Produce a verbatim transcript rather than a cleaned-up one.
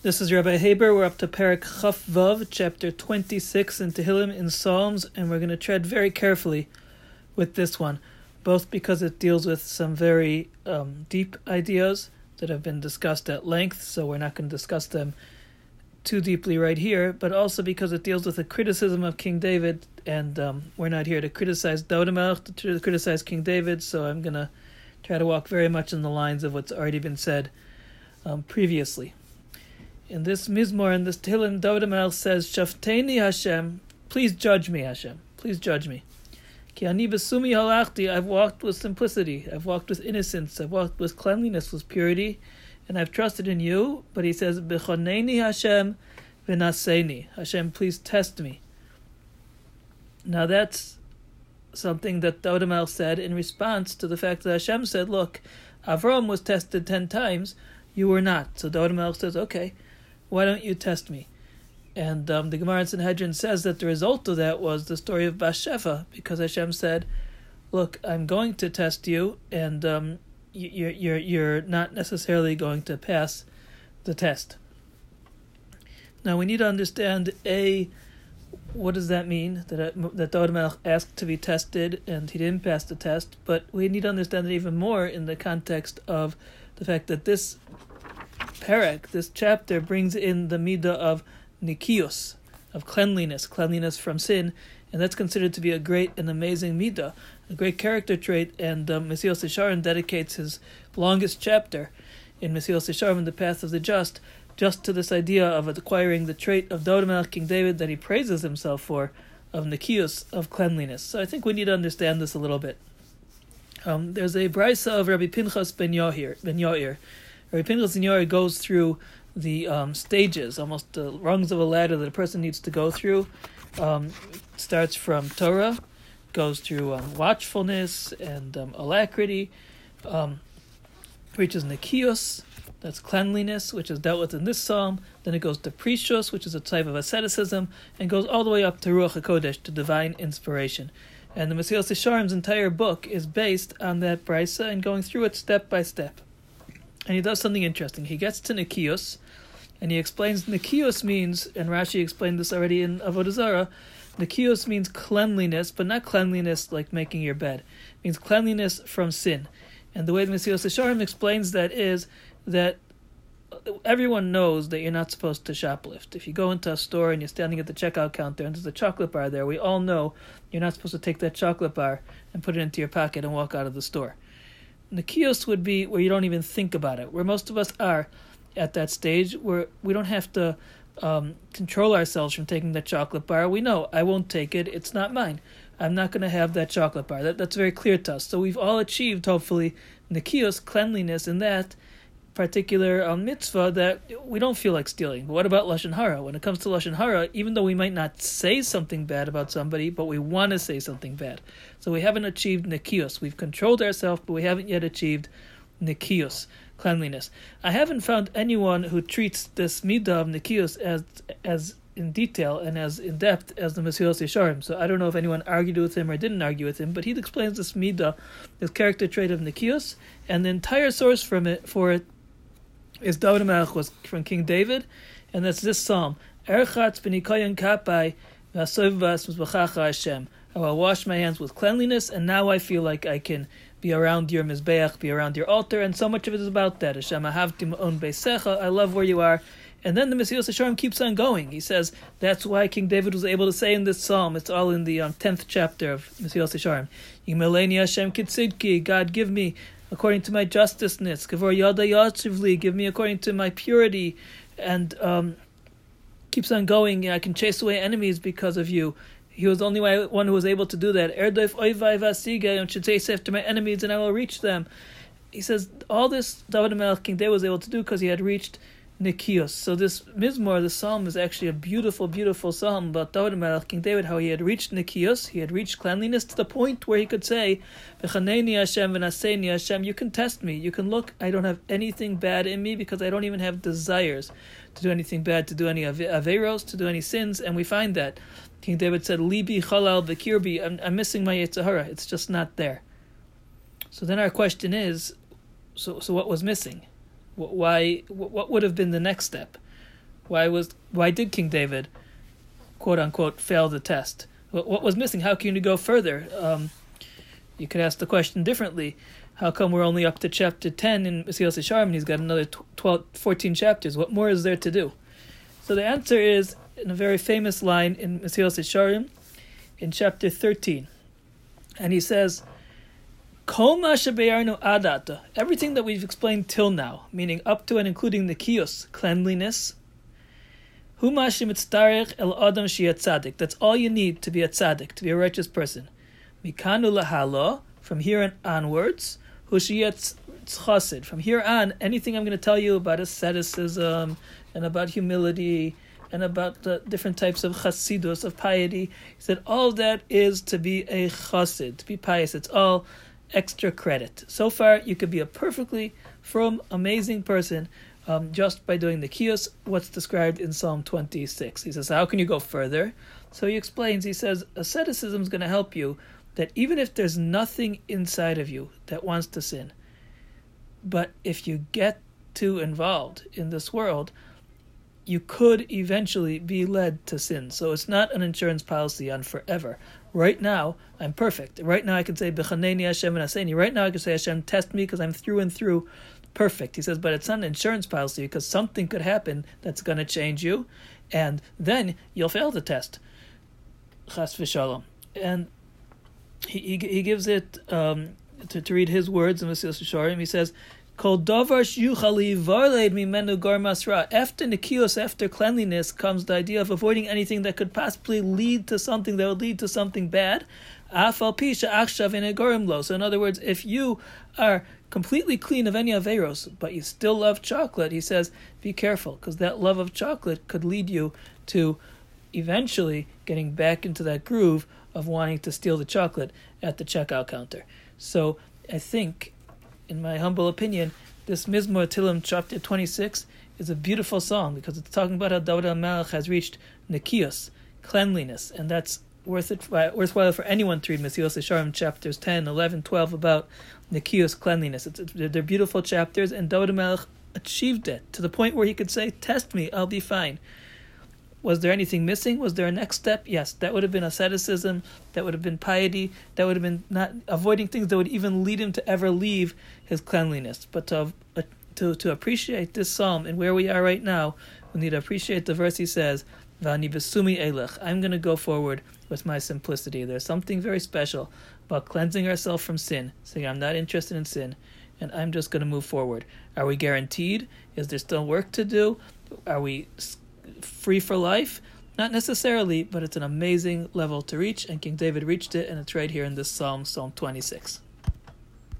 This is Rabbi Haber. We're up to Perek Chaf Vav, chapter twenty-six in Tehillim in Psalms, and we're going to tread very carefully with this one, both because it deals with some very um, deep ideas that have been discussed at length, so we're not going to discuss them too deeply right here, but also because it deals with a criticism of King David, and um, we're not here to criticize David HaMelech, to criticize King David, so I'm going to try to walk very much in the lines of what's already been said um, previously. In this Mizmor, in this Tehillim, David HaMelech says, Shafteni Hashem, please judge me, Hashem, please judge me. Ki ani besumi halachti, I've walked with simplicity, I've walked with innocence, I've walked with cleanliness, with purity, and I've trusted in you. But he says, Bechoneni Hashem v'naseni, Hashem, please test me. Now that's something that David HaMelech said in response to the fact that Hashem said, look, Avram was tested ten times, you were not. So David HaMelech says, okay, why don't you test me? And um, the Gemara in Sanhedrin says that the result of that was the story of Bathsheba, because Hashem said, look, I'm going to test you, and um, you're, you're, you're not necessarily going to pass the test. Now we need to understand, A, what does that mean, that, that David HaMelech asked to be tested and he didn't pass the test, but we need to understand it even more in the context of the fact that this Perek, this chapter, brings in the midah of nikios, of cleanliness, cleanliness from sin, and that's considered to be a great and amazing midah, a great character trait, and um, Mesilas Yesharim dedicates his longest chapter in Mesilas Yesharim, the Path of the Just, just to this idea of acquiring the trait of David HaMelech, King David, that he praises himself for, of nikios, of cleanliness. So I think we need to understand this a little bit. Um, there's a brisa of Rabbi Pinchas ben Yair. Ben Yair. Rabbi Pinchas ben Yair goes through the um, stages, almost the rungs of a ladder that a person needs to go through. Um, starts from Torah, goes through um, watchfulness and um, alacrity, um, reaches Nikios, that's cleanliness, which is dealt with in this psalm. Then it goes to Prishus, which is a type of asceticism, and goes all the way up to Ruach HaKodesh, to divine inspiration. And the Mesilas Yesharim's entire book is based on that brisa and going through it step by step. And he does something interesting. He gets to Nikios, and he explains Nikios means, and Rashi explained this already in Avodah Zarah, Nikios means cleanliness, but not cleanliness like making your bed. It means cleanliness from sin. And the way the Mesilas Yesharim explains that is that everyone knows that you're not supposed to shoplift. If you go into a store and you're standing at the checkout counter and there's a chocolate bar there, we all know you're not supposed to take that chocolate bar and put it into your pocket and walk out of the store. Nikios would be where you don't even think about it, where most of us are at that stage, where we don't have to um, control ourselves from taking that chocolate bar. We know, I won't take it, it's not mine. I'm not going to have that chocolate bar. That, that's very clear to us. So we've all achieved, hopefully, Nikios, cleanliness in that particular um, mitzvah that we don't feel like stealing. But what about Lashon Hara? When it comes to Lashon Hara, even though we might not say something bad about somebody, but we want to say something bad. So we haven't achieved Nikios. We've controlled ourselves, but we haven't yet achieved Nikios, cleanliness. I haven't found anyone who treats this midah of Nikios as as in detail and as in depth as the Mesilas Yesharim. So I don't know if anyone argued with him or didn't argue with him, but he explains this midah, this character trait of Nikios, and the entire source from it for it is David HaMelech, was from King David, and that's this psalm. Erchatz b'nikayon kapai v'asov v'asmizbachacha Hashem. I will wash my hands with cleanliness, and now I feel like I can be around your mizbeach, be around your altar, and so much of it is about that. Hashem ahavti ma'on beisecha. I love where you are. And then the Mesilas Yesharim keeps on going. He says that's why King David was able to say in this psalm, it's all in the um, tenth chapter of Mesilas Yesharim, Yimeleni Hashem kitzidki, God give me according to my justiceness, Kavor Yada Yatzivli, give me according to my purity, and um, keeps on going. I can chase away enemies because of you. He was the only one who was able to do that. Erdoif oivai vasige, and should chase after my enemies, and I will reach them. He says all this David HaMelech, King David, was able to do because he had reached Nikios. So this Mizmor, the psalm, is actually a beautiful, beautiful psalm about David HaMelech, King David, how he had reached Nikios, he had reached cleanliness to the point where he could say, V'chaneni Hashem v'naseni Hashem, you can test me, you can look, I don't have anything bad in me because I don't even have desires to do anything bad, to do any averos, to do any sins, and we find that. King David said, Libi chalal v'kirbi, I'm, I'm missing my Yetzer Hara, it's just not there. So then our question is, so so what was missing? Why? What would have been the next step? Why was why did King David, quote unquote, fail the test? What, what was missing? How can you go further? Um, you could ask the question differently. How come we're only up to chapter ten in Mesilas Yesharim and he's got another twelve, fourteen chapters? What more is there to do? So the answer is in a very famous line in Mesilas Yesharim in chapter thirteen. And he says, Kol ma shebe'arnu adata, everything that we've explained till now, meaning up to and including the kiyos, cleanliness, hu ma shemitztarech el adam sheyeh tzaddik, that's all you need to be a tzaddik, to be a righteous person. Mikanu lahalo, from here on onwards, hu sheyeh tzchasid, from here on, anything I'm going to tell you about asceticism, and about humility, and about the different types of chasidus, of piety, he said all that is to be a chassid, to be pious. It's all extra credit. So far, you could be a perfectly from amazing person um, just by doing the kiyos, what's described in Psalm twenty-six. He says, how can you go further? So he explains, he says, asceticism is going to help you that even if there's nothing inside of you that wants to sin, but if you get too involved in this world, you could eventually be led to sin. So it's not an insurance policy on forever. Right now, I'm perfect. Right now I can say, B'chaneni Hashem v'naseni. Right now I can say, Hashem, test me because I'm through and through perfect. He says, but it's not an insurance policy because something could happen that's going to change you, and then you'll fail the test. Chas v'shalom. And he, he, he gives it, um, to, to read his words in Mesilas Yesharim, he says, Kol davar sheyuchal livarled mimenu gar masra. After nikios, after cleanliness, comes the idea of avoiding anything that could possibly lead to something that would lead to something bad. Afal pisha achshav inegorim lo. So in other words, if you are completely clean of any averos, but you still love chocolate, he says, be careful, because that love of chocolate could lead you to eventually getting back into that groove of wanting to steal the chocolate at the checkout counter. So I think, in my humble opinion, this Mizmor Tehillim chapter twenty-six is a beautiful song because it's talking about how David HaMelech has reached Nikios, cleanliness, and that's worth it, worthwhile for anyone to read Mesilas Yesharim chapters ten, eleven, twelve about Nikios, cleanliness. It's, it's, they're beautiful chapters, and David HaMelech achieved it to the point where he could say, test me, I'll be fine. Was there anything missing? Was there a next step? Yes, that would have been asceticism, that would have been piety, that would have been not avoiding things that would even lead him to ever leave his cleanliness. But to uh, to to appreciate this psalm and where we are right now, we need to appreciate the verse he says, V'ani besumi elech, I'm going to go forward with my simplicity. There's something very special about cleansing ourselves from sin, saying I'm not interested in sin, and I'm just going to move forward. Are we guaranteed? Is there still work to do? Are we free for life? Not necessarily, but it's an amazing level to reach, and King David reached it, and it's right here in this psalm, Psalm twenty-six.